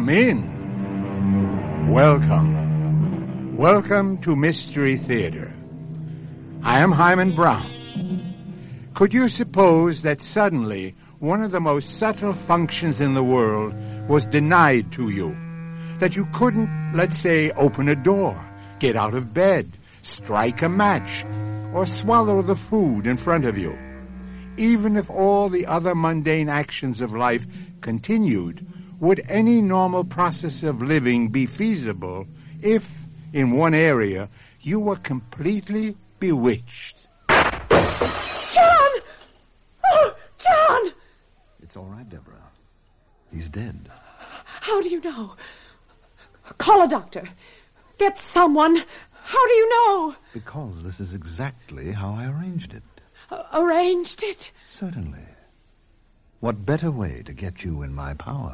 Come in. Welcome. Welcome to Mystery Theater. I am Hyman Brown. Could you suppose that suddenly one of the most subtle functions in the world was denied to you? That you couldn't, let's say, open a door, get out of bed, strike a match, or swallow the food in front of you? Even if all the other mundane actions of life continued, would any normal process of living be feasible if, in one area, you were completely bewitched? John! Oh, John! It's all right, Deborah. He's dead. How do you know? Call a doctor. Get someone. How do you know? Because this is exactly how I arranged it. Arranged it? Certainly. What better way to get you in my power?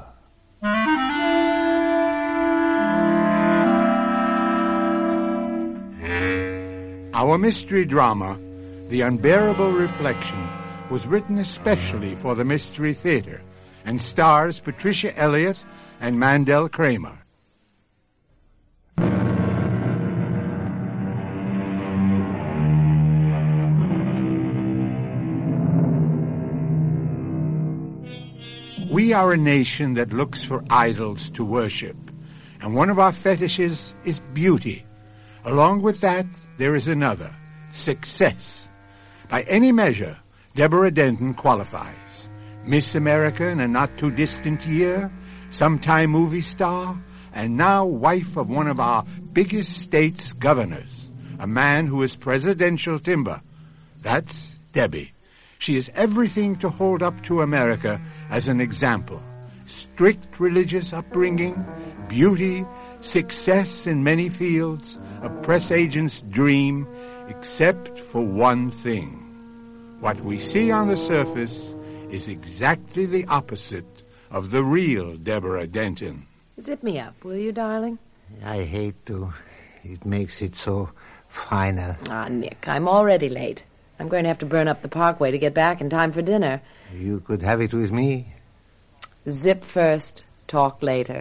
Our mystery drama, The Unbearable Reflection, was written especially for the Mystery Theater and stars Patricia Elliott and Mandel Kramer. We are a nation that looks for idols to worship, and one of our fetishes is beauty. Along with that, there is another, success. By any measure, Deborah Denton qualifies. Miss America in a not-too-distant year, sometime movie star, and now wife of one of our biggest state's governors, a man who is presidential timber. That's Debbie. She is everything to hold up to America as an example. Strict religious upbringing, beauty, success in many fields, a press agent's dream, except for one thing. What we see on the surface is exactly the opposite of the real Deborah Denton. Zip me up, will you, darling? I hate to. It makes it so final. Ah, Nick, I'm already late. I'm going to have to burn up the parkway to get back in time for dinner. You could have it with me. Zip first, talk later.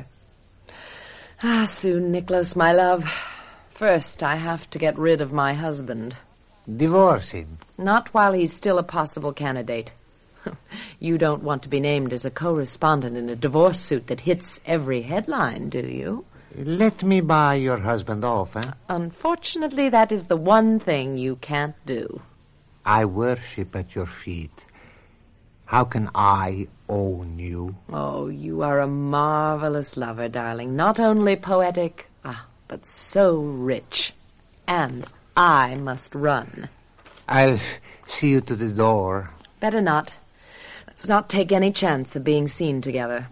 Soon, Nicholas, my love. First, I have to get rid of my husband. Divorce him. Not while he's still a possible candidate. You don't want to be named as a co-respondent in a divorce suit that hits every headline, do you? Let me buy your husband off, eh? Unfortunately, that is the one thing you can't do. I worship at your feet. How can I own you? Oh, you are a marvelous lover, darling. Not only poetic, but so rich. And I must run. I'll see you to the door. Better not. Let's not take any chance of being seen together.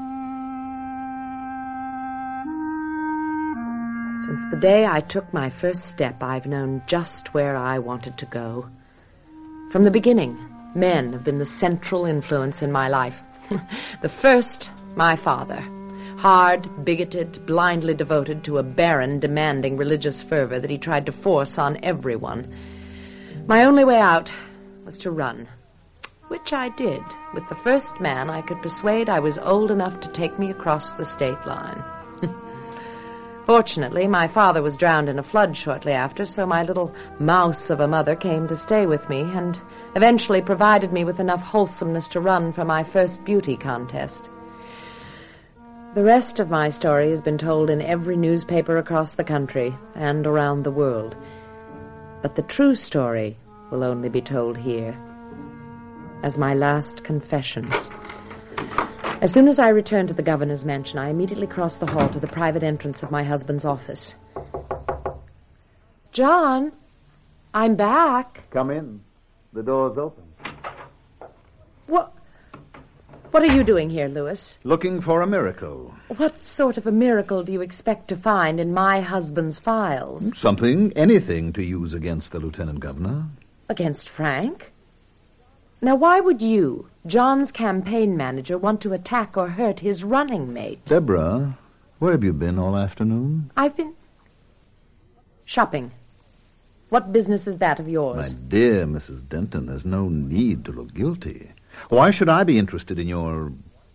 Since the day I took my first step, I've known just where I wanted to go. From the beginning, men have been the central influence in my life. The first, my father. Hard, bigoted, blindly devoted to a barren, demanding religious fervor that he tried to force on everyone. My only way out was to run, which I did with the first man I could persuade I was old enough to take me across the state line. Fortunately, my father was drowned in a flood shortly after, so my little mouse of a mother came to stay with me and eventually provided me with enough wholesomeness to run for my first beauty contest. The rest of my story has been told in every newspaper across the country and around the world. But the true story will only be told here as my last confession. As soon as I returned to the governor's mansion, I immediately crossed the hall to the private entrance of my husband's office. John, I'm back. Come in. The door's open. What are you doing here, Louis? Looking for a miracle. What sort of a miracle do you expect to find in my husband's files? Anything to use against the lieutenant governor. Against Frank? Now, why would you, John's campaign manager, want to attack or hurt his running mate? Deborah, where have you been all afternoon? I've been shopping. What business is that of yours? My dear Mrs. Denton, there's no need to look guilty. Why should I be interested in your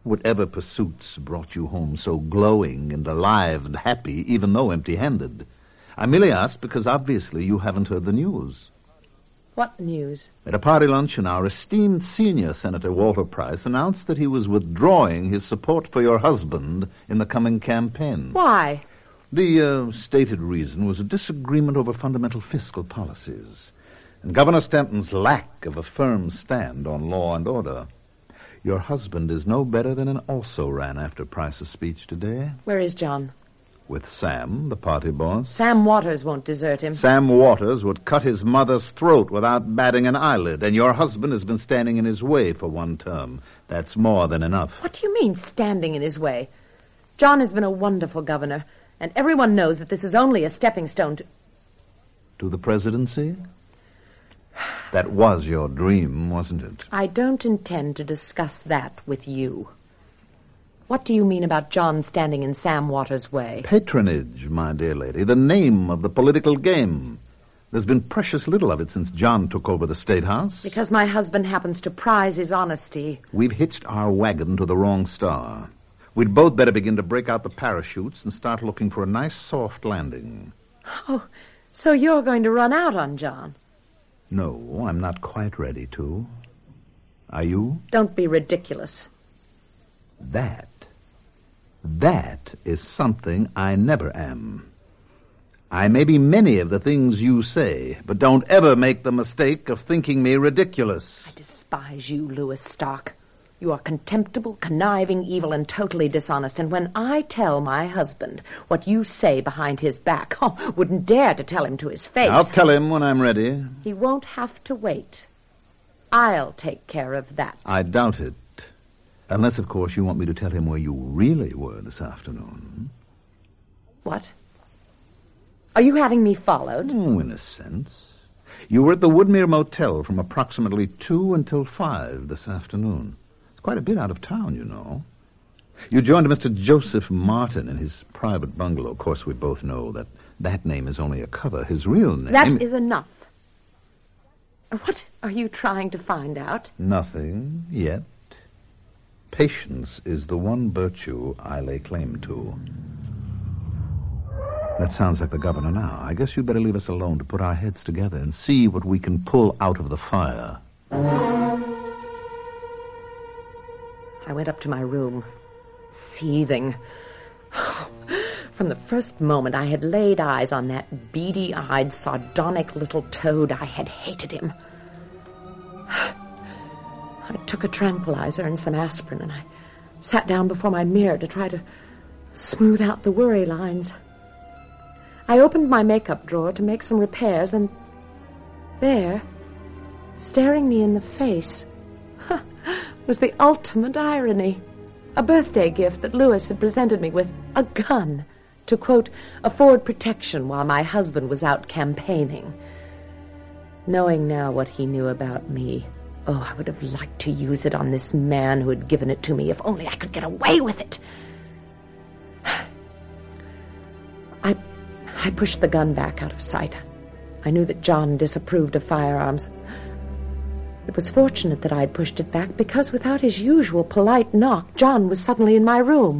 Whatever pursuits brought you home so glowing and alive and happy, even though empty-handed? I merely ask because obviously you haven't heard the news. What news? At a party luncheon, our esteemed senior Senator Walter Price announced that he was withdrawing his support for your husband in the coming campaign. Why? The stated reason was a disagreement over fundamental fiscal policies and Governor Stanton's lack of a firm stand on law and order. Your husband is no better than an also-ran after Price's speech today. Where is John? With Sam, the party boss. Sam Waters won't desert him. Sam Waters would cut his mother's throat without batting an eyelid, and your husband has been standing in his way for one term. That's more than enough. What do you mean, standing in his way? John has been a wonderful governor, and everyone knows that this is only a stepping stone to the presidency? That was your dream, wasn't it? I don't intend to discuss that with you. What do you mean about John standing in Sam Waters' way? Patronage, my dear lady, the name of the political game. There's been precious little of it since John took over the State House. Because my husband happens to prize his honesty. We've hitched our wagon to the wrong star. We'd both better begin to break out the parachutes and start looking for a nice soft landing. Oh, so you're going to run out on John? No, I'm not quite ready to. Are you? Don't be ridiculous. That is something I never am. I may be many of the things you say, but don't ever make the mistake of thinking me ridiculous. I despise you, Louis Stark. You are contemptible, conniving, evil, and totally dishonest. And when I tell my husband what you say behind his back, wouldn't dare to tell him to his face. I'll tell him when I'm ready. He won't have to wait. I'll take care of that. I doubt it. Unless, of course, you want me to tell him where you really were this afternoon. What? Are you having me followed? Oh, in a sense. You were at the Woodmere Motel from approximately 2 until 5 this afternoon. It's quite a bit out of town, you know. You joined Mr. Joseph Martin in his private bungalow. Of course, we both know that that name is only a cover. His real name... That is enough. What are you trying to find out? Nothing yet. Patience is the one virtue I lay claim to. That sounds like the governor now. I guess you'd better leave us alone to put our heads together and see what we can pull out of the fire. I went up to my room, seething. From the first moment I had laid eyes on that beady-eyed, sardonic little toad, I had hated him. I took a tranquilizer and some aspirin, and I sat down before my mirror to try to smooth out the worry lines. I opened my makeup drawer to make some repairs, and there, staring me in the face, was the ultimate irony. A birthday gift that Louis had presented me with, a gun, to, quote, afford protection while my husband was out campaigning. Knowing now what he knew about me, I would have liked to use it on this man who had given it to me, if only I could get away with it. I pushed the gun back out of sight. I knew that John disapproved of firearms. It was fortunate that I had pushed it back, because without his usual polite knock, John was suddenly in my room.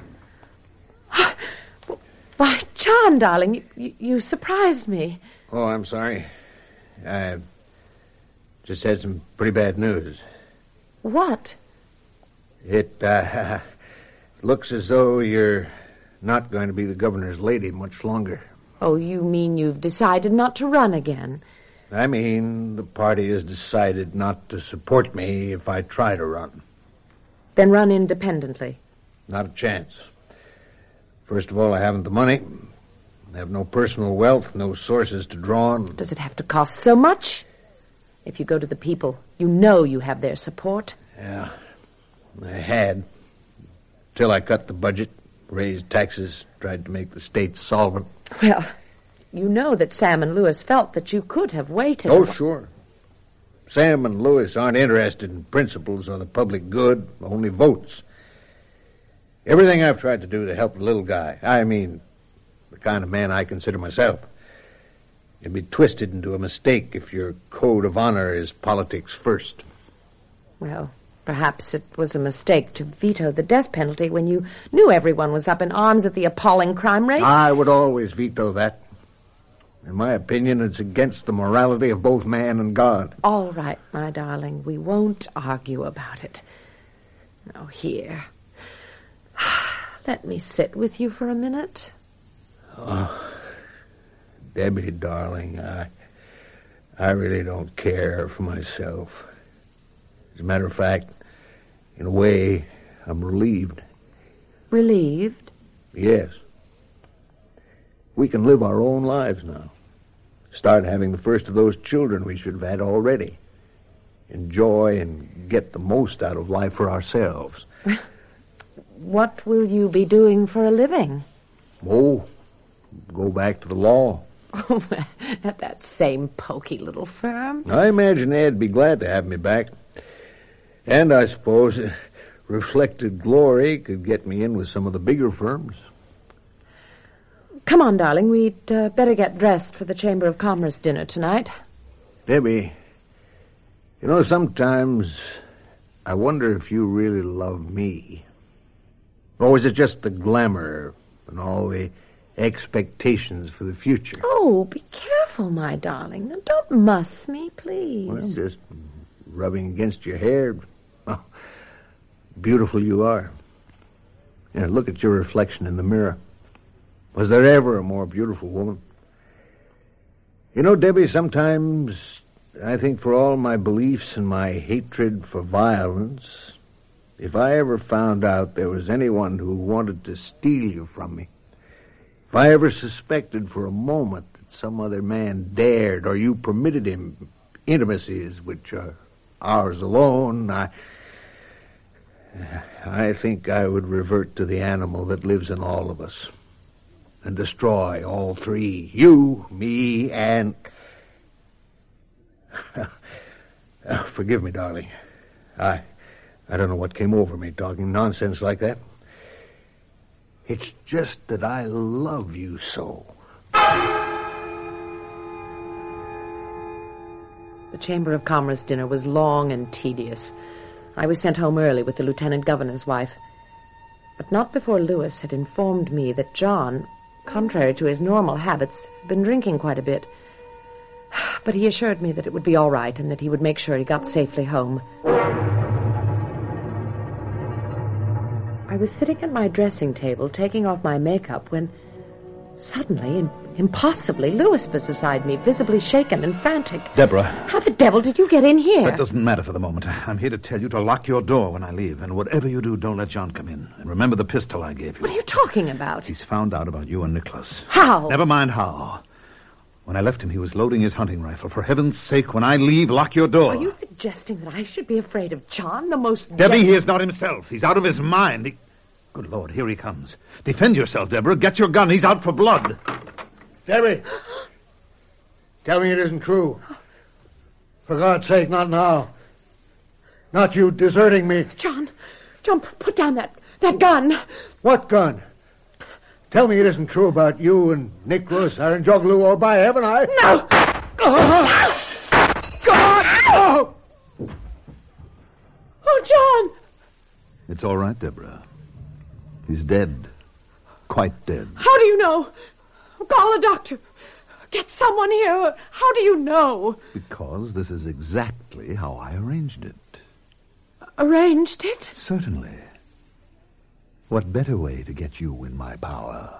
Why, John, darling, you surprised me. Oh, I'm sorry. I just had some pretty bad news. What? It looks as though you're not going to be the governor's lady much longer. Oh, you mean you've decided not to run again? I mean, the party has decided not to support me if I try to run. Then run independently. Not a chance. First of all, I haven't the money. I have no personal wealth, no sources to draw on. Does it have to cost so much? If you go to the people, you know you have their support. Yeah, I had. Till I cut the budget, raised taxes, tried to make the state solvent. Well, you know that Sam and Louis felt that you could have waited. Oh, sure. Sam and Louis aren't interested in principles or the public good, only votes. Everything I've tried to do to help the little guy, I mean, the kind of man I consider myself, can be twisted into a mistake if your code of honor is politics first. Well, Perhaps it was a mistake to veto the death penalty when you knew everyone was up in arms at the appalling crime rate. I would always veto that. In my opinion, it's against the morality of both man and God. All right, my darling, we won't argue about it. Now, here. Let me sit with you for a minute. Oh, Debbie, darling, I really don't care for myself. As a matter of fact, in a way, I'm relieved. Relieved? Yes. We can live our own lives now. Start having the first of those children we should have had already. Enjoy and get the most out of life for ourselves. What will you be doing for a living? Oh, go back to the law. At that same poky little firm? I imagine Ed'd be glad to have me back. And I suppose reflected glory could get me in with some of the bigger firms. Come on, darling. We'd better get dressed for the Chamber of Commerce dinner tonight. Debbie, you know, sometimes I wonder if you really love me. Or is it just the glamour and all the expectations for the future? Oh, be careful, my darling. Now, don't muss me, please. Well, just rubbing against your hair. Oh, beautiful you are. Yeah, look at your reflection in the mirror. Was there ever a more beautiful woman? You know, Debbie, sometimes I think for all my beliefs and my hatred for violence, if I ever found out there was anyone who wanted to steal you from me, if I ever suspected for a moment that some other man dared or you permitted him intimacies which are ours alone, I think I would revert to the animal that lives in all of us and destroy all three, you, me, and... Forgive me, darling. I don't know what came over me talking nonsense like that. It's just that I love you so. The Chamber of Commerce dinner was long and tedious. I was sent home early with the lieutenant governor's wife. But not before Lewis had informed me that John, contrary to his normal habits, had been drinking quite a bit. But he assured me that it would be all right and that he would make sure he got safely home. I was sitting at my dressing table taking off my makeup when suddenly, impossibly, Lewis was beside me, visibly shaken and frantic. Deborah. How the devil did you get in here? That doesn't matter for the moment. I'm here to tell you to lock your door when I leave, and whatever you do, don't let John come in. And remember the pistol I gave you. What are you talking about? He's found out about you and Nicholas. How? Never mind how. When I left him, he was loading his hunting rifle. For heaven's sake, when I leave, lock your door. Are you suggesting that I should be afraid of John, the most... Debbie, he is not himself. He's out of his mind. Good Lord, here he comes. Defend yourself, Deborah. Get your gun. He's out for blood. Debbie, tell me it isn't true. For God's sake, not now. Not you deserting me. John, put down that gun. What gun? Tell me it isn't true about you and Nicholas Aranjoglu, or by heaven, I... No! God! Oh, John! It's all right, Deborah. He's dead. Quite dead. How do you know? Call a doctor. Get someone here. How do you know? Because this is exactly how I arranged it. Arranged it? Certainly. What better way to get you in my power?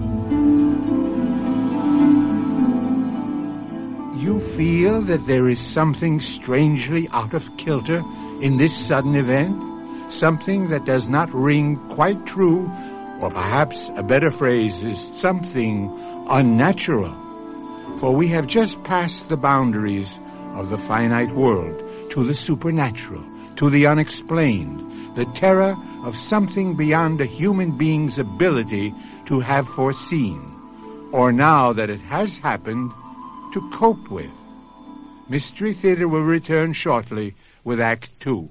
You feel that there is something strangely out of kilter in this sudden event? Something that does not ring quite true, or perhaps a better phrase is something unnatural. For we have just passed the boundaries of the finite world to the supernatural, to the unexplained, the terror of something beyond a human being's ability to have foreseen, or now that it has happened, to cope with. Mystery Theater will return shortly with Act 2.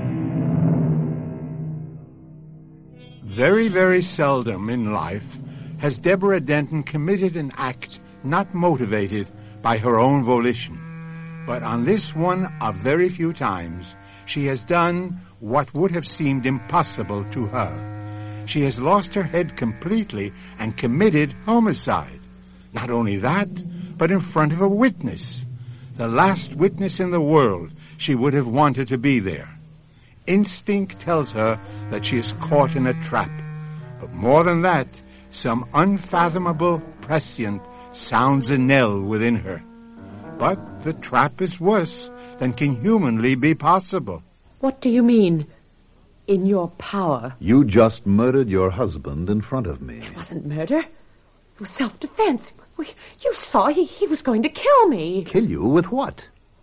Very, very seldom in life has Deborah Denton committed an act not motivated by her own volition. But on this one of very few times, she has done what would have seemed impossible to her. She has lost her head completely and committed homicide. Not only that, but in front of a witness. The last witness in the world she would have wanted to be there. Instinct tells her that she is caught in a trap. But more than that, some unfathomable prescient sounds a knell within her. But the trap is worse than can humanly be possible. What do you mean, in your power? You just murdered your husband in front of me. It wasn't murder. It was self-defense. You saw he was going to kill me. Kill you with what?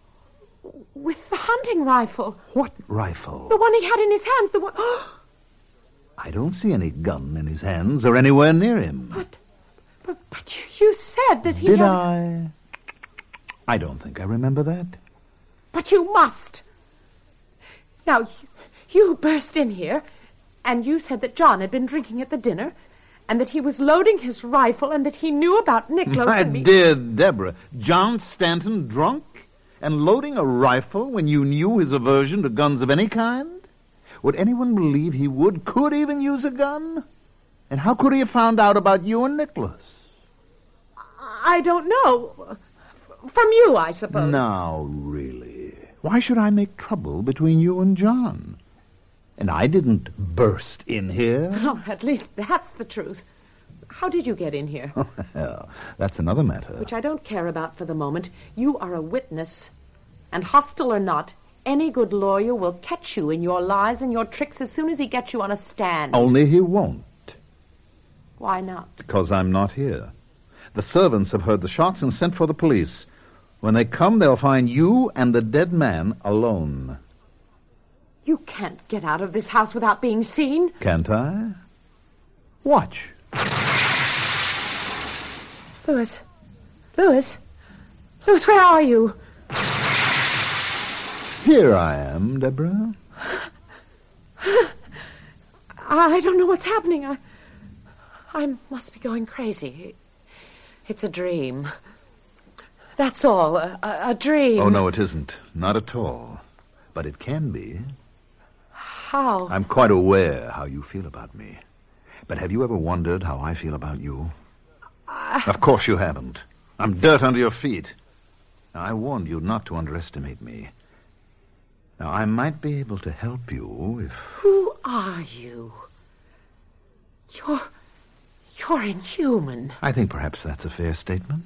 With the hunting rifle. What rifle? The one he had in his hands, the one... I don't see any gun in his hands or anywhere near him. But you said that he Did had... I don't think I remember that. But you must. Now, you burst in here, and you said that John had been drinking at the dinner, and that he was loading his rifle, and that he knew about Nicholas My and me. dear Deborah, John Stanton drunk and loading a rifle when you knew his aversion to guns of any kind? Would anyone believe he could even use a gun? And how could he have found out about you and Nicholas? I don't know. From you, I suppose. Now, really, why should I make trouble between you and John? And I didn't burst in here. Oh, at least that's the truth. How did you get in here? Well, that's another matter. Which I don't care about for the moment. You are a witness. And hostile or not, any good lawyer will catch you in your lies and your tricks as soon as he gets you on a stand. Only he won't. Why not? Because I'm not here. The servants have heard the shots and sent for the police. When they come, they'll find you and the dead man alone. You can't get out of this house without being seen. Can't I? Watch. Louis, where are you? Here I am, Deborah. I don't know what's happening. I must be going crazy. It's a dream. That's all, a dream. Oh, no, it isn't. Not at all. But it can be. How? I'm quite aware how you feel about me. But have you ever wondered how I feel about you? Of course you haven't. I'm dirt under your feet. Now, I warned you not to underestimate me. Now, I might be able to help you if... Who are you? You're inhuman. I think perhaps that's a fair statement.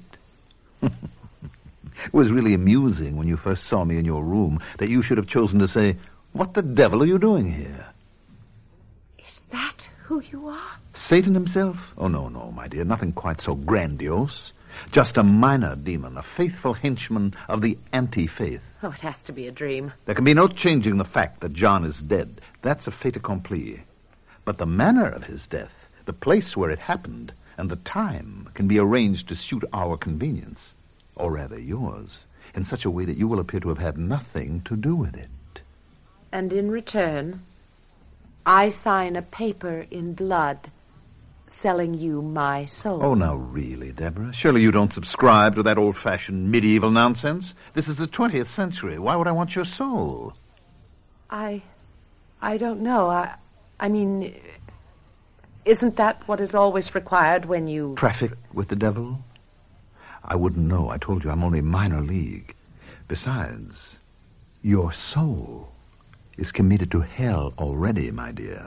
It was really amusing when you first saw me in your room that you should have chosen to say, "What the devil are you doing here?" Is that who you are? Satan himself? Oh, no, my dear, nothing quite so grandiose. Just a minor demon, a faithful henchman of the anti-faith. Oh, it has to be a dream. There can be no changing the fact that John is dead. That's a fait accompli. But the manner of his death, the place where it happened, and the time can be arranged to suit our convenience, or rather yours, in such a way that you will appear to have had nothing to do with it. And in return, I sign a paper in blood selling you my soul. Oh, now really, Deborah, surely you don't subscribe to that old-fashioned medieval nonsense? This is the 20th century. Why would I want your soul? I don't know. I mean, isn't that what is always required when you... Traffic with the devil? I wouldn't know. I told you I'm only minor league. Besides, your soul is committed to hell already, my dear.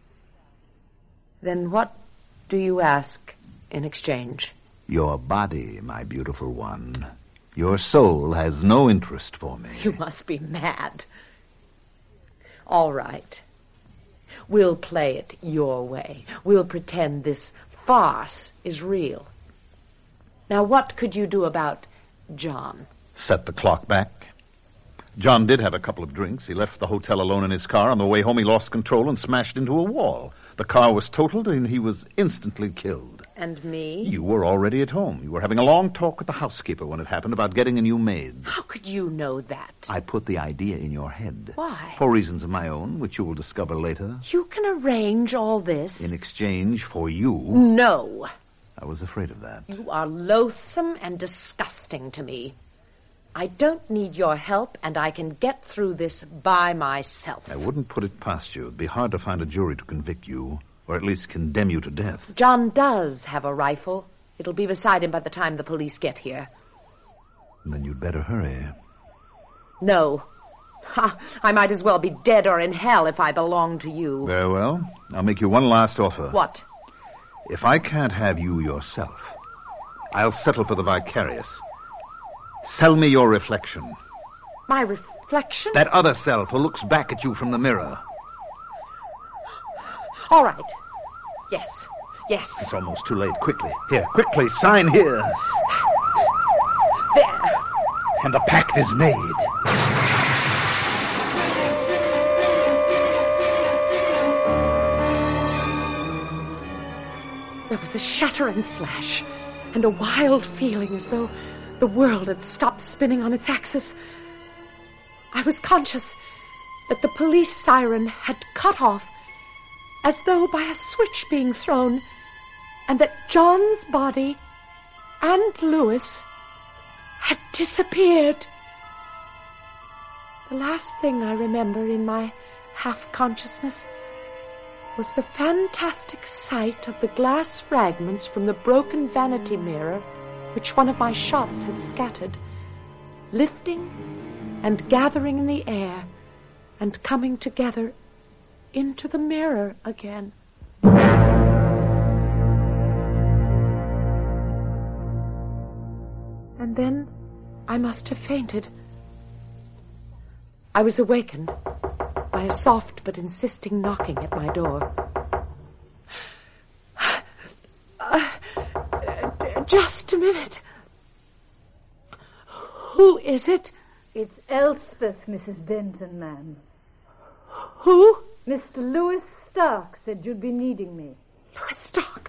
Then what do you ask in exchange? Your body, my beautiful one. Your soul has no interest for me. You must be mad. All right. We'll play it your way. We'll pretend this farce is real. Now, what could you do about John? Set the clock back. John did have a couple of drinks. He left the hotel alone in his car. On the way home, he lost control and smashed into a wall. The car was totaled, and he was instantly killed. And me? You were already at home. You were having a long talk with the housekeeper when it happened about getting a new maid. How could you know that? I put the idea in your head. Why? For reasons of my own, which you will discover later. You can arrange all this? In exchange for you. No. I was afraid of that. You are loathsome and disgusting to me. I don't need your help, and I can get through this by myself. I wouldn't put it past you. It'd be hard to find a jury to convict you, or at least condemn you to death. John does have a rifle. It'll be beside him by the time the police get here. Then you'd better hurry. No. I might as well be dead or in hell if I belong to you. Very well. I'll make you one last offer. What? If I can't have you yourself, I'll settle for the vicarious. Sell me your reflection. My reflection? That other self who looks back at you from the mirror. All right. Yes. It's almost too late. Quickly. Here, quickly, sign here. There. And the pact is made. There was a shattering flash and a wild feeling as though the world had stopped spinning on its axis. I was conscious that the police siren had cut off as though by a switch being thrown, and that John's body and Louis had disappeared. The last thing I remember in my half-consciousness was the fantastic sight of the glass fragments from the broken vanity mirror which one of my shots had scattered, lifting and gathering in the air and coming together into the mirror again. And then I must have fainted. I was awakened by a soft but insisting knocking at my door. Just a minute. Who is it? It's Elspeth, Mrs. Denton, ma'am. Who? Mr. Louis Stark said you'd be needing me. Louis Stark?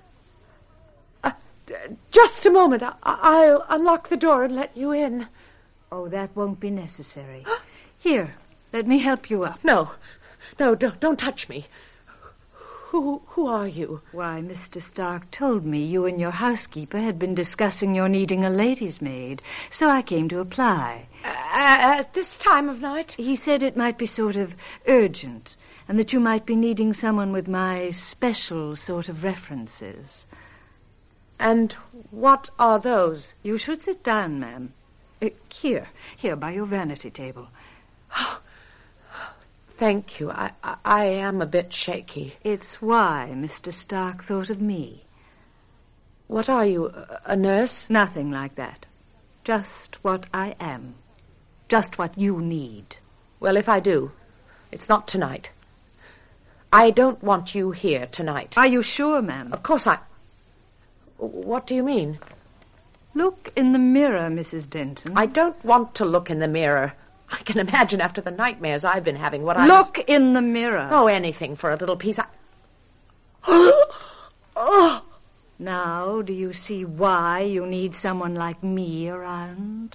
Just a moment. I'll unlock the door and let you in. Oh, that won't be necessary. Here, let me help you up. No, don't touch me. Who are you? Why, Mr. Stark told me you and your housekeeper had been discussing your needing a lady's maid, so I came to apply. At this time of night? He said it might be sort of urgent, and that you might be needing someone with my special sort of references. And what are those? You should sit down, ma'am. Here, by your vanity table. Thank you. I am a bit shaky. It's why Mr. Stark thought of me. What are you, a nurse? Nothing like that. Just what I am. Just what you need. Well, if I do, it's not tonight. I don't want you here tonight. Are you sure, ma'am? Of course What do you mean? Look in the mirror, Mrs. Denton. I don't want to look in the mirror. I can imagine after the nightmares I've been having what Look in the mirror. Oh, anything for a little peace. Now, do you see why you need someone like me around?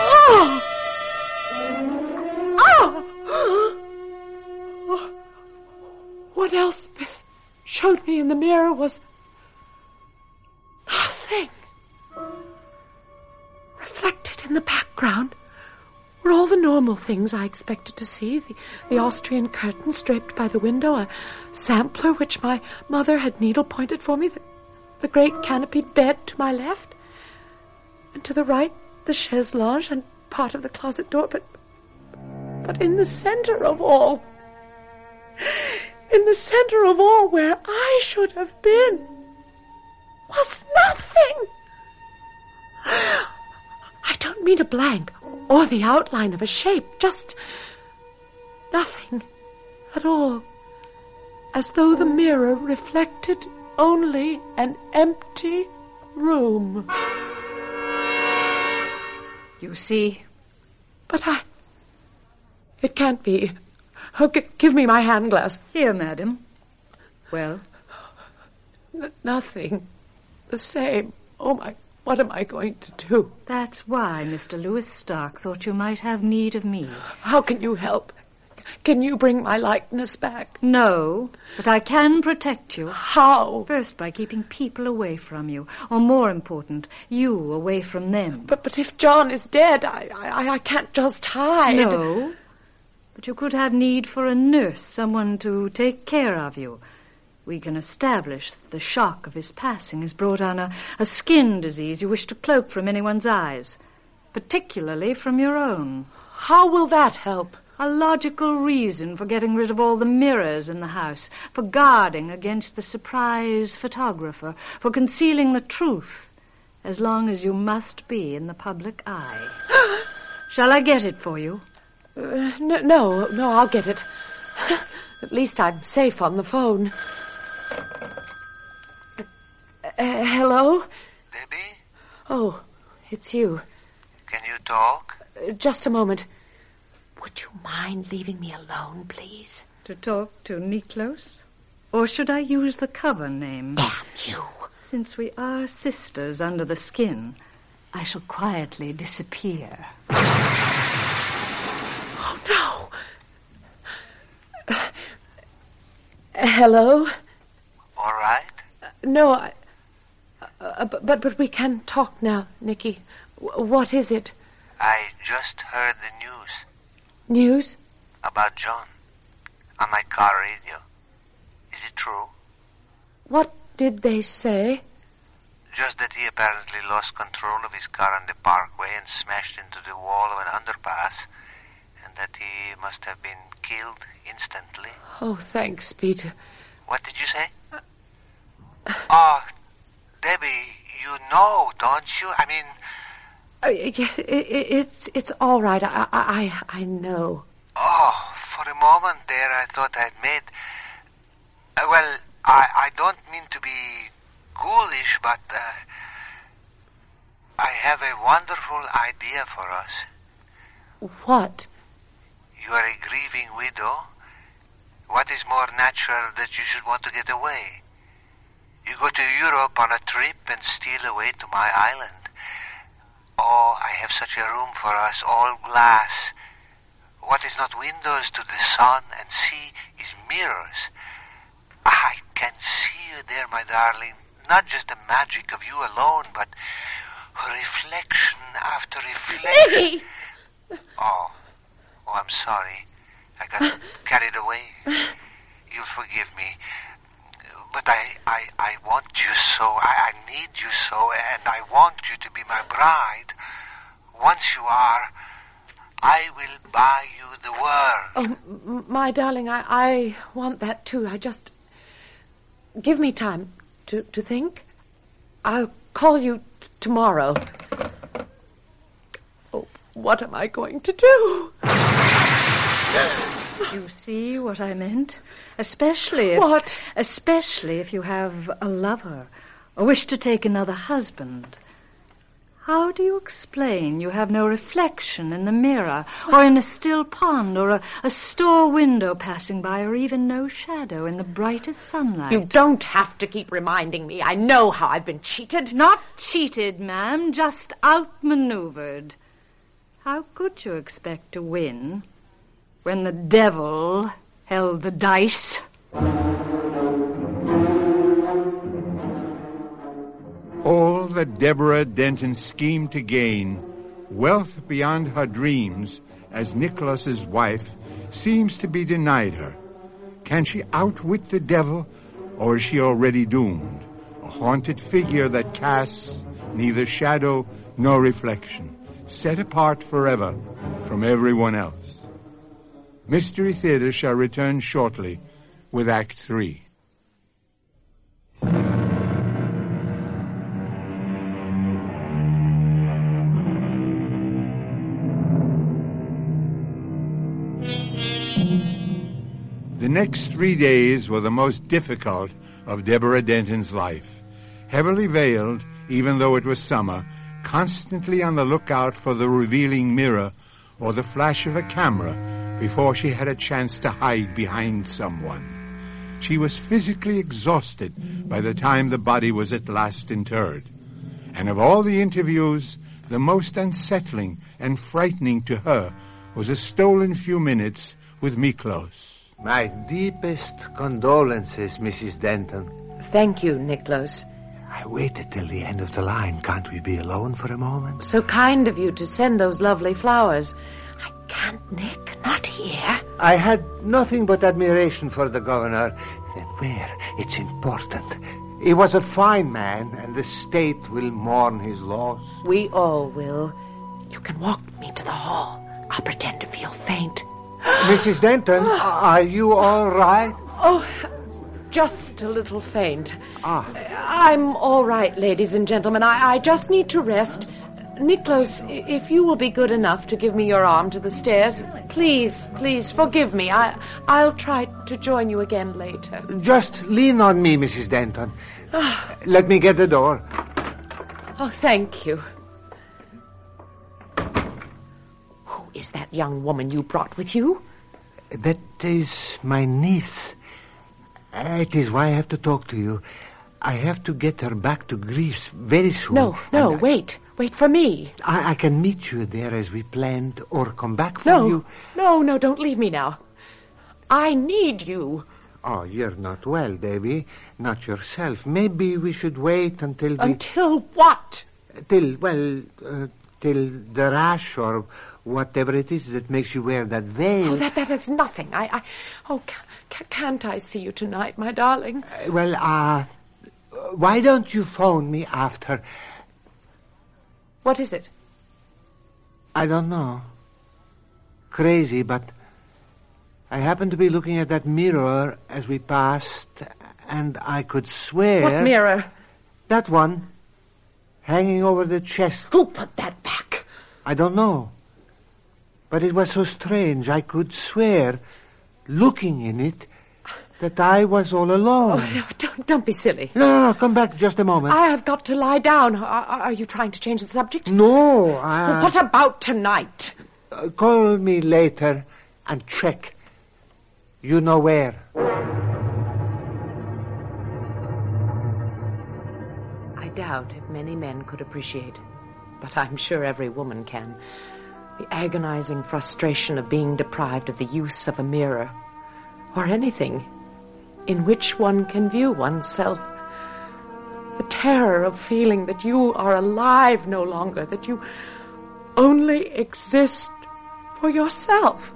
What Elspeth showed me in the mirror was nothing. Reflected in the background were all the normal things I expected to see. The Austrian curtain draped by the window, a sampler which my mother had needle-pointed for me, the great canopied bed to my left, and to the right, the chaise lounge and part of the closet door. But in the center of all, where I should have been, was nothing. I don't mean a blank or the outline of a shape, just nothing at all, as though the mirror reflected only an empty room. You see? But it can't be. Oh, give me my hand glass. Here, madam. Well? Nothing. The same. Oh, my... What am I going to do? That's why Mr. Louis Stark thought you might have need of me. How can you help? Can you bring my likeness back? No, but I can protect you. How? First, by keeping people away from you, or more important, you away from them. But if John is dead, I can't just hide. No, but you could have need for a nurse, someone to take care of you. We can establish that the shock of his passing has brought on a skin disease you wish to cloak from anyone's eyes, particularly from your own. How will that help? A logical reason for getting rid of all the mirrors in the house, for guarding against the surprise photographer, for concealing the truth, as long as you must be in the public eye. Shall I get it for you? No, I'll get it. At least I'm safe on the phone. Hello? Debbie? Oh, it's you. Can you talk? Just a moment. Would you mind leaving me alone, please? To talk to Niklos? Or should I use the cover name? Damn you. Since we are sisters under the skin, I shall quietly disappear. Oh, no. Hello? All right. No, but we can talk now, Nicky. What is it? I just heard the news News? about John on my car radio. Is it true? What did they say? Just that he apparently lost control of his car on the parkway and smashed into the wall of an underpass, and that he must have been killed instantly. Oh, thanks, Peter. What did you say? Oh, Debbie, you know, don't you? I mean... Yes, it's all right. I know. Oh, for a moment there I thought I'd made... well, I don't mean to be ghoulish, but I have a wonderful idea for us. What? You are a grieving widow. What is more natural that you should want to get away? You go to Europe on a trip and steal away to my island. Oh, I have such a room for us, all glass. What is not windows to the sun and sea is mirrors. I can see you there, my darling. Not just the magic of you alone, but reflection after reflection. Nicky! Oh, I'm sorry. I got carried away. You'll forgive me. But I want you so. I need you so, and I want you to be my bride. Once you are, I will buy you the world. Oh, my darling, I want that too. I just... Give me time to think. I'll call you tomorrow. Oh, what am I going to do? You see what I meant? Especially if... What? Especially if you have a lover, or wish to take another husband. How do you explain you have no reflection in the mirror, or in a still pond, or a store window passing by, or even no shadow in the brightest sunlight? You don't have to keep reminding me. I know how I've been cheated. Not cheated, ma'am, just outmaneuvered. How could you expect to win when the devil held the dice? All that Deborah Denton schemed to gain, wealth beyond her dreams as Nicholas's wife, seems to be denied her. Can she outwit the devil, or is she already doomed? A haunted figure that casts neither shadow nor reflection, set apart forever from everyone else. Mystery Theatre shall return shortly with Act 3. The next 3 days were the most difficult of Deborah Denton's life. Heavily veiled, even though it was summer, constantly on the lookout for the revealing mirror or the flash of a camera before she had a chance to hide behind someone. She was physically exhausted by the time the body was at last interred. And of all the interviews, the most unsettling and frightening to her was a stolen few minutes with Miklos. My deepest condolences, Mrs. Denton. Thank you, Niklos. I waited till the end of the line. Can't we be alone for a moment? So kind of you to send those lovely flowers. I can't, Nick. Not here. I had nothing but admiration for the governor. Then where? It's important. He was a fine man, and the state will mourn his loss. We all will. You can walk me to the hall. I'll pretend to feel faint. Mrs. Denton, are you all right? Oh, just a little faint. Ah. I'm all right, ladies and gentlemen. I just need to rest. Niklos, if you will be good enough to give me your arm to the stairs, please, forgive me. I'll try to join you again later. Just lean on me, Mrs. Denton. Let me get the door. Oh, thank you. Who is that young woman you brought with you? That is my niece. It is why I have to talk to you. I have to get her back to Greece very soon. No, wait. Wait for me. I can meet you there as we planned, or come back for you. No, don't leave me now. I need you. Oh, you're not well, Davy. Not yourself. Maybe we should wait until Until what? Till the rash or whatever it is that makes you wear that veil. Oh, that is nothing. Can't I see you tonight, my darling? Why don't you phone me after? What is it? I don't know. Crazy, but I happened to be looking at that mirror as we passed, and I could swear... What mirror? That one, hanging over the chest. Who put that back? I don't know. But it was so strange. I could swear, looking in it, that I was all alone. Oh, don't be silly. No, come back just a moment. I have got to lie down. Are you trying to change the subject? No, Well, what about tonight? Call me later and check. You know where. I doubt if many men could appreciate, but I'm sure every woman can, the agonizing frustration of being deprived of the use of a mirror, or anything in which one can view oneself. The terror of feeling that you are alive no longer, that you only exist for yourself.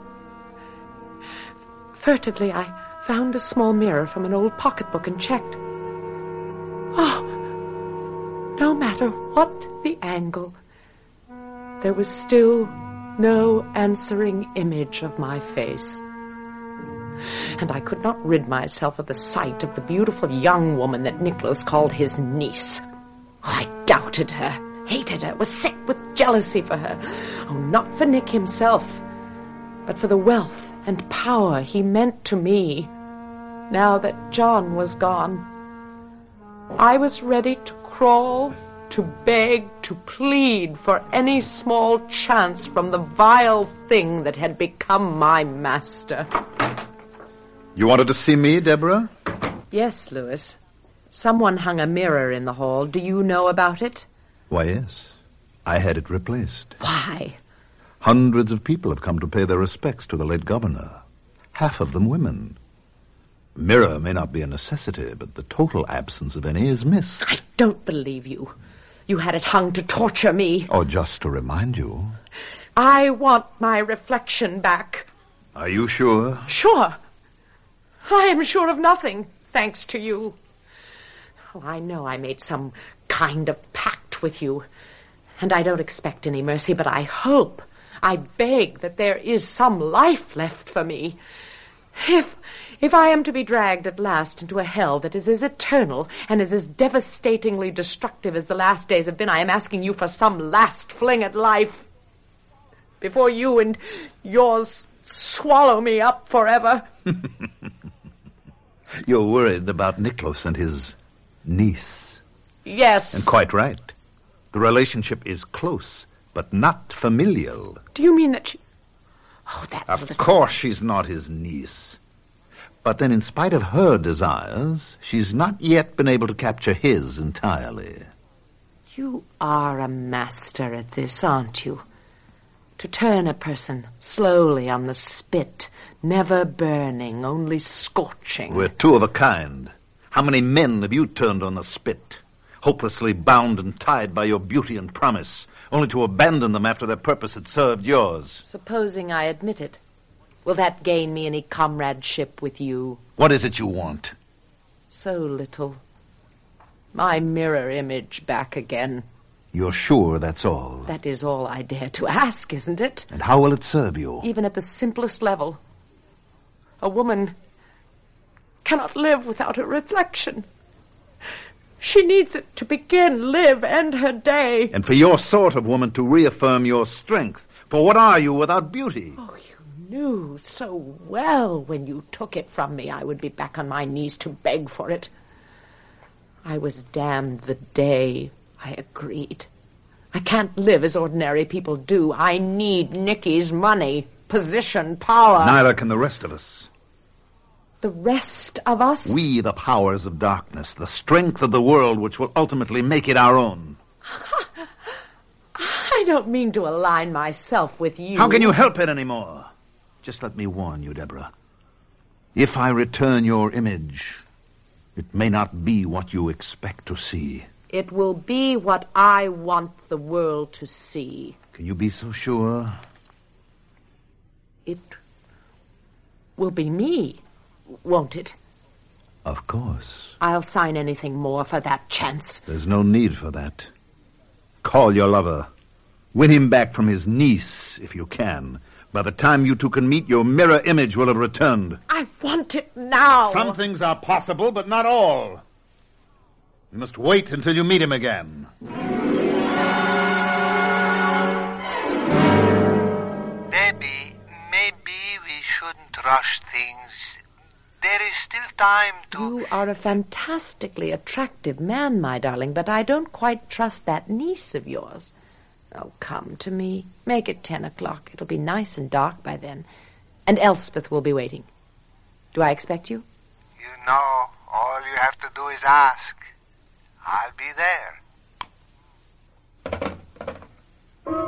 Furtively, I found a small mirror from an old pocketbook and checked. Oh, no matter what the angle, there was still no answering image of my face. And I could not rid myself of the sight of the beautiful young woman that Niklos called his niece. I doubted her, hated her, was sick with jealousy for her. Oh, not for Nick himself, but for the wealth and power he meant to me. Now that John was gone, I was ready to crawl, to beg, to plead for any small chance from the vile thing that had become my master. You wanted to see me, Deborah? Yes, Louis. Someone hung a mirror in the hall. Do you know about it? Why, yes. I had it replaced. Why? Hundreds of people have come to pay their respects to the late governor. Half of them women. Mirror may not be a necessity, but the total absence of any is missed. I don't believe you. You had it hung to torture me. Or just to remind you. I want my reflection back. Are you sure? Sure. I am sure of nothing, thanks to you. Oh, I know I made some kind of pact with you, and I don't expect any mercy, but I hope, I beg that there is some life left for me. If I am to be dragged at last into a hell that is as eternal and is as devastatingly destructive as the last days have been, I am asking you for some last fling at life before you and yours swallow me up forever. You're worried about Niklos and his niece. Yes. And quite right. The relationship is close, but not familial. Do you mean that she... Oh, that Of little... course she's not his niece. But then, in spite of her desires, she's not yet been able to capture his entirely. You are a master at this, aren't you? To turn a person slowly on the spit, never burning, only scorching. We're two of a kind. How many men have you turned on the spit, hopelessly bound and tied by your beauty and promise, only to abandon them after their purpose had served yours? Supposing I admit it, will that gain me any comradeship with you? What is it you want? So little. My mirror image back again. You're sure that's all? That is all I dare to ask, isn't it? And how will it serve you? Even at the simplest level. A woman cannot live without a reflection. She needs it to begin, live, end her day. And for your sort of woman to reaffirm your strength. For what are you without beauty? Oh, you knew so well when you took it from me I would be back on my knees to beg for it. I was damned the day I agreed. I can't live as ordinary people do. I need Nicky's money, position, power. Neither can the rest of us. The rest of us? We, the powers of darkness, the strength of the world which will ultimately make it our own. I don't mean to align myself with you. How can you help it anymore? Just let me warn you, Deborah. If I return your image, it may not be what you expect to see. It will be what I want the world to see. Can you be so sure? It will be me, won't it? Of course. I'll sign anything more for that chance. There's no need for that. Call your lover. Win him back from his niece, if you can. By the time you two can meet, your mirror image will have returned. I want it now. Some things are possible, but not all. You must wait until you meet him again. Debbie, maybe we shouldn't rush things. There is still time to... You are a fantastically attractive man, my darling, but I don't quite trust that niece of yours. Oh, come to me. Make it 10 o'clock. It'll be nice and dark by then. And Elspeth will be waiting. Do I expect you? You know, all you have to do is ask. I'll be there.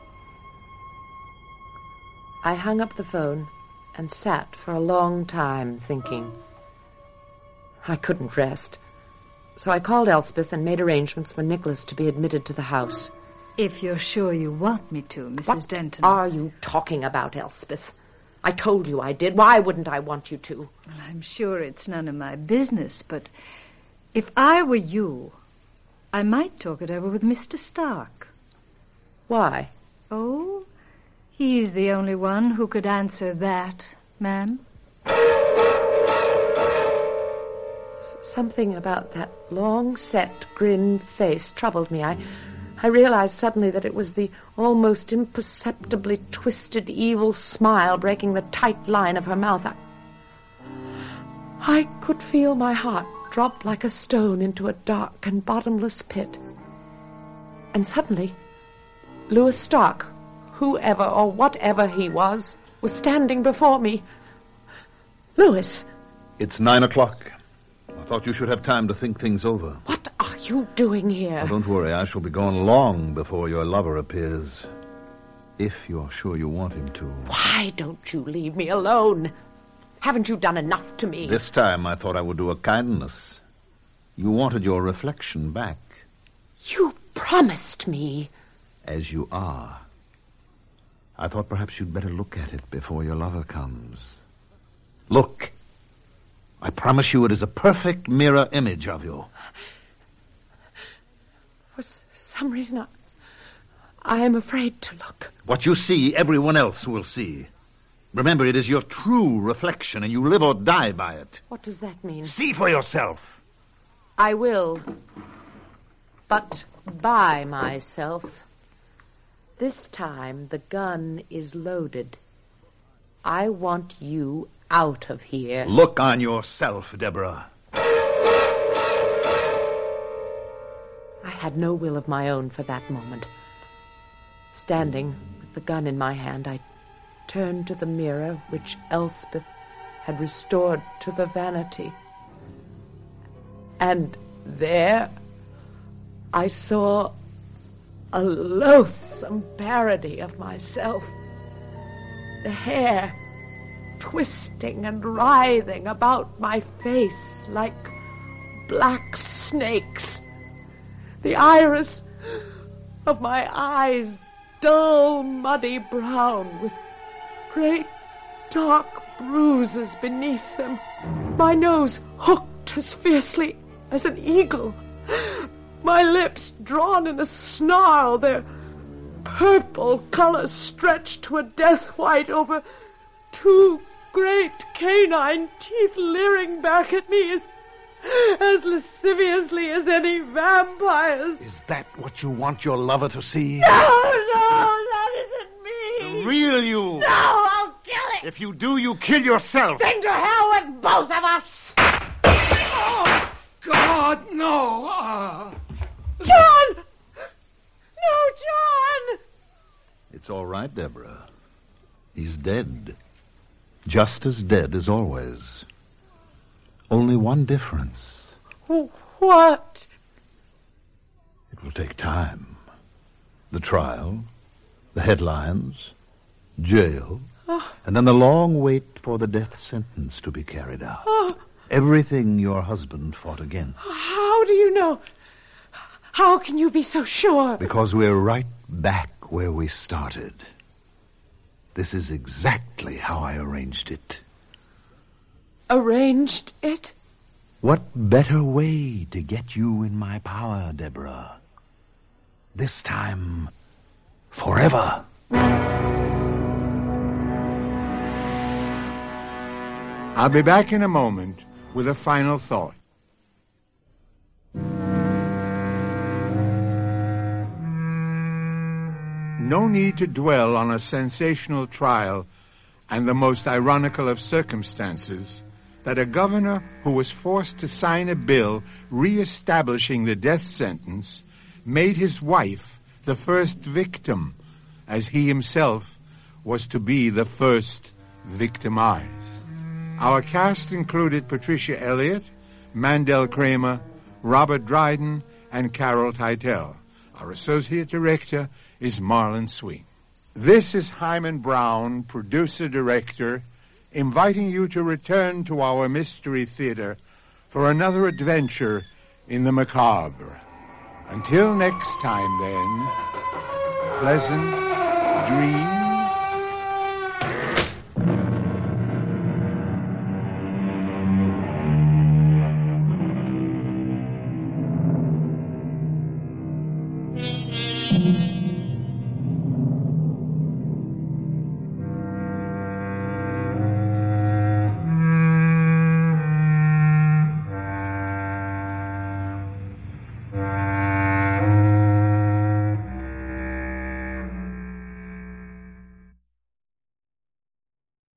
I hung up the phone and sat for a long time thinking. I couldn't rest. So I called Elspeth and made arrangements for Nicholas to be admitted to the house. If you're sure you want me to, Mrs. Denton. What are you talking about, Elspeth? I told you I did. Why wouldn't I want you to? Well, I'm sure it's none of my business, but if I were you, I might talk it over with Mr. Stark. Why? Oh, he's the only one who could answer that, ma'am. Something about that long-set, grin face troubled me. I realized suddenly that it was the almost imperceptibly twisted, evil smile breaking the tight line of her mouth. I could feel my heart drop like a stone into a dark and bottomless pit. And suddenly, Louis Stark, whoever or whatever he was standing before me. Louis! It's 9 o'clock. I thought you should have time to think things over. What are you doing here? Oh, don't worry, I shall be gone long before your lover appears. If you're sure you want him to. Why don't you leave me alone? Haven't you done enough to me? This time I thought I would do a kindness. You wanted your reflection back. You promised me. As you are. I thought perhaps you'd better look at it before your lover comes. Look. I promise you it is a perfect mirror image of you. For some reason, I am afraid to look. What you see, everyone else will see. Remember, it is your true reflection, and you live or die by it. What does that mean? See for yourself. I will. But by myself. This time, the gun is loaded. I want you out of here. Look on yourself, Deborah. I had no will of my own for that moment. Standing with the gun in my hand, I turned to the mirror which Elspeth had restored to the vanity. And there I saw a loathsome parody of myself. The hair twisting and writhing about my face like black snakes. The iris of my eyes dull, muddy brown with great dark bruises beneath them. My nose hooked as fiercely as an eagle. My lips drawn in a snarl, their purple color stretched to a death white over two great canine teeth leering back at me as lasciviously as any vampires. Is that what you want your lover to see? No, that isn't me. The real you. No, I'll kill it. If you do, you kill yourself. Then to hell with both of us. Oh, God, no. John! No, John! It's all right, Deborah. He's dead. Just as dead as always. Only one difference. What? It will take time. The trial, the headlines, jail, and then the long wait for the death sentence to be carried out. Everything your husband fought against. How do you know? How can you be so sure? Because we're right back where we started. This is exactly how I arranged it. Arranged it? What better way to get you in my power, Deborah? This time, forever. I'll be back in a moment with a final thought. No need to dwell on a sensational trial and the most ironical of circumstances that a governor who was forced to sign a bill re-establishing the death sentence made his wife the first victim, as he himself was to be the first victimized. Our cast included Patricia Elliott, Mandel Kramer, Robert Dryden, and Carol Teitel. Our associate director is Marlon Swing. This is Hyman Brown, producer-director, inviting you to return to our Mystery Theater for another adventure in the macabre. Until next time, then, pleasant dreams.